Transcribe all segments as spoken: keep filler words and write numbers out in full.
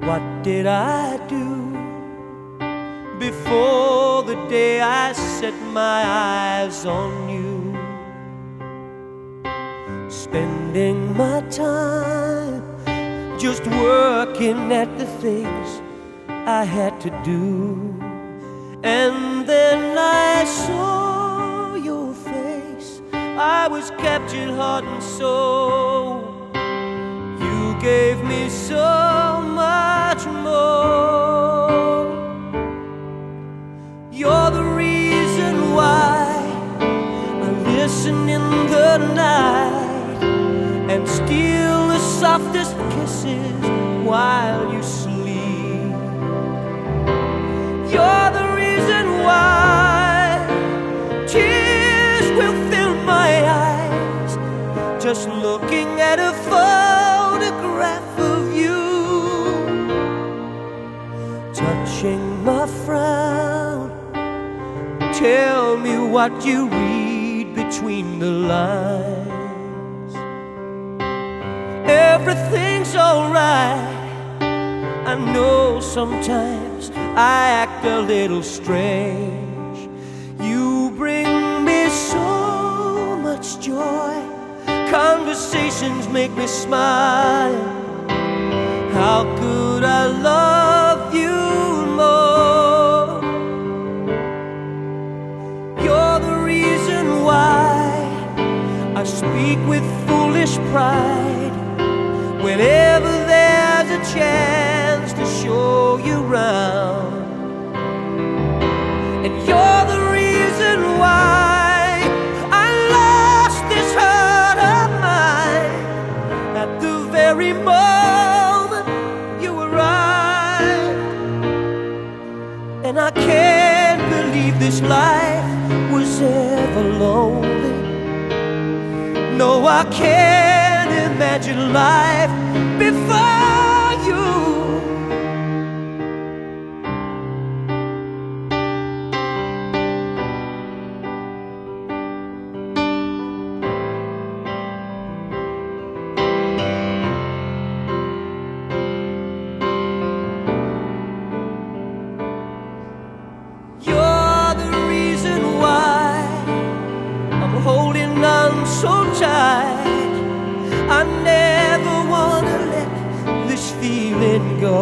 What did I do before the day I set my eyes on you? Spending my time just working at the things I had to do. And then I saw your face, I was captured heart and soul. You gave me so much more. You're the reason why I listen in the night and steal the softest kisses while you sleep. You're the reason why tears will fill my eyes just looking at a photograph of you. Touching my frown, tell me what you read between the lines. Everything's alright. I know sometimes I act a little strange. You bring me so much joy. Conversations make me smile. How could I love you more? You're the reason why I speak with foolish pride whenever there's a chance to show you round. And you're the reason why I lost this heart of mine at the very moment you arrived. And I can't believe this life was ever lonely. No, I can't imagine life before you. You're the reason why I'm holding on so tight. I never wanna let this feeling go.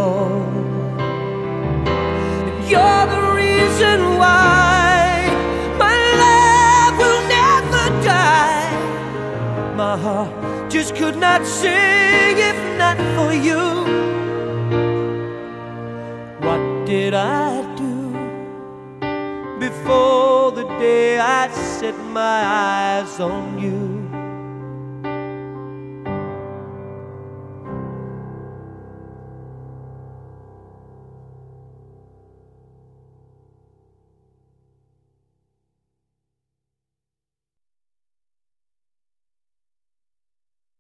And you're the reason why my love will never die. My heart just could not sing if not for you. What did I do before the day I set my eyes on you?